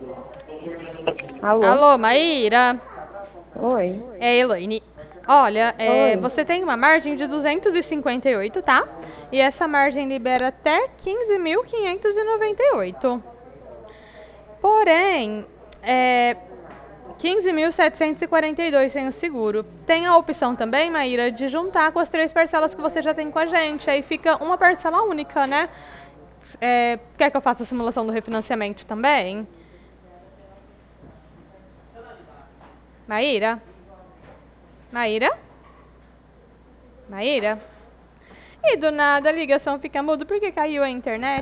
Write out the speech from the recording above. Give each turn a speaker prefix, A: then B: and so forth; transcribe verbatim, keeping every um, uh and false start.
A: Alô?
B: Alô, Maíra?
A: Oi.
B: É a Elaine. Olha, é,
A: Oi.
B: você tem uma margem de duzentos e cinquenta e oito, tá? E essa margem libera até quinze mil quinhentos e noventa e oito. Porém, é quinze mil setecentos e quarenta e dois sem o seguro. Tem a opção também, Maíra, de juntar com as três parcelas que você já tem com a gente. Aí fica uma parcela única, né? É, quer que eu faça a simulação do refinanciamento também? Maíra? Maíra? Maíra? E do nada a ligação fica muda porque caiu a internet.